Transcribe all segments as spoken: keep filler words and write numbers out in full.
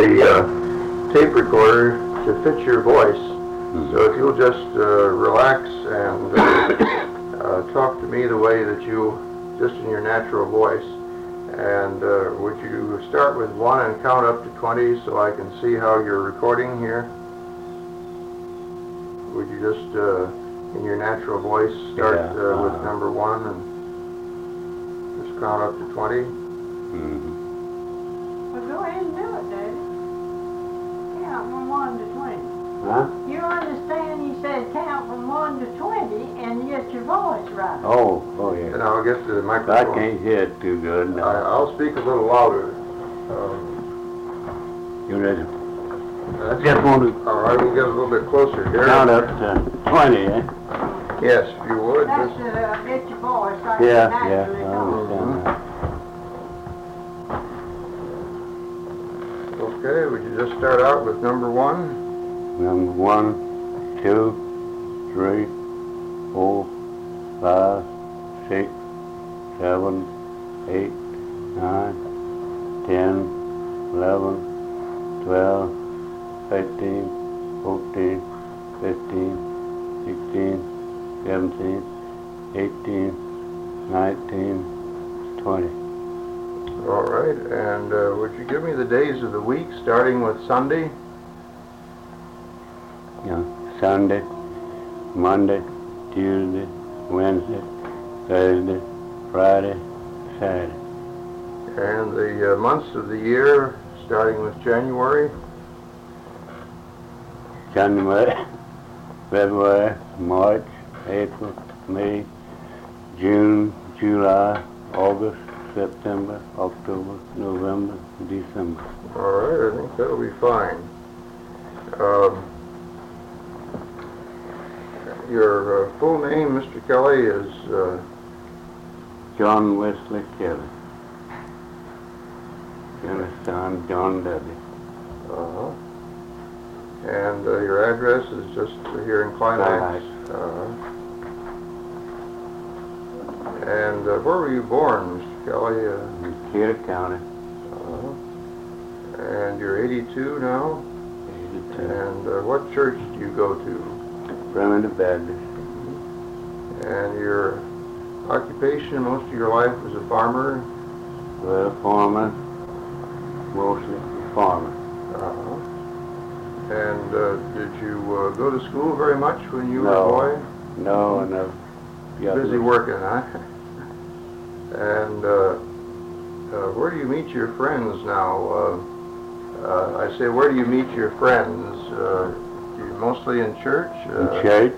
the uh, tape recorder to fit your voice. Mm-hmm. So if you'll just uh, relax and uh, uh, talk to me the way that you, just in your natural voice. And uh, would you start with one and count up to twenty so I can see how you're recording here? Would you just, uh, in your natural voice, start yeah, uh, uh, with number one and just count up to twenty? Mm-hmm. Well, go ahead and do it, David. Count from one to twenty. Huh? You understand he said count from one to twenty and get your voice right. Oh, oh yeah. And I'll get the I microphone. can't hear it too good now. I, I'll speak a little louder. Um, You ready? that's Just want to all right, we'll get a little bit closer here. count up to twenty, eh? Yes, if you would. That's Just, to uh, get your voice like Yeah, you yeah, naturally I talk. understand that. okay, would you just start out with number one? Number one, two, three, four, five, six, seven, eight, nine, ten, eleven, twelve, thirteen, fourteen, fifteen, sixteen, seventeen, eighteen, nineteen, twenty. All right, and uh, would you give me the days of the week, starting with Sunday? Yeah, Sunday, Monday, Tuesday, Wednesday, Thursday, Friday, Saturday. And the uh, months of the year, starting with January? January, February, March, April, May, June, July, August, September, October, November, December. All right, I think that'll be fine. Um, your uh, full name, Mister Kelly, is uh, John Wesley Kelly. Youngest son, John W. uh, and uh, your address is just here in Climax. Uh, and uh, where were you born, Mister Kelly? Uh, In Decatur County. uh, and you're eighty-two now? eighty-two. And uh, what church do you go to? Primitive Baptist. And your occupation most of your life was a farmer? Well, farmer, mostly farmer. Uh-huh. And uh, did you uh, go to school very much when you No. were a boy? No, and I've got Busy no- working, huh? And uh, uh, where do you meet your friends now? Uh, uh, I say, where do you meet your friends? Uh, do you mostly in church? in Uh, church,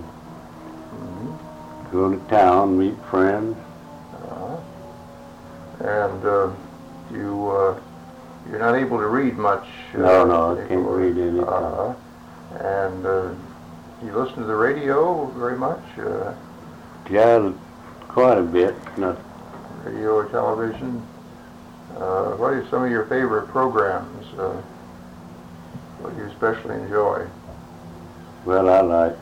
mhm. go to town, meet friends. Uh-huh. And uh, you, uh, you're not able to read much? Uh, No, no, I can't anymore. read anything. Uh-huh. And uh, you listen to the radio very much? Uh, Yeah, quite a bit. Not radio or television? Uh, what are some of your favorite programs? Uh, what do you especially enjoy? well, I like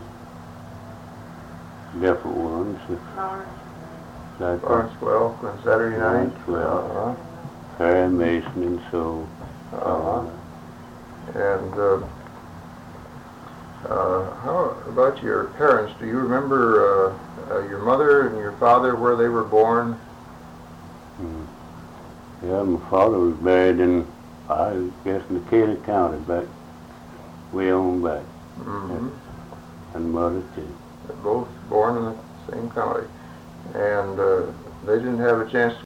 different ones. Lawrence. Like Lawrence Welk on Saturday night? Lawrence Welk. Uh-huh. Perry Mason and so. Uh-huh. And uh, uh, how about your parents? Do you remember uh, uh, your mother and your father, where they were born? Mm. Yeah, my father was buried in, I guess, Decatur County, back way on back, Mm-hmm. and mother too. They're both born in the same county. And uh, they didn't have a chance to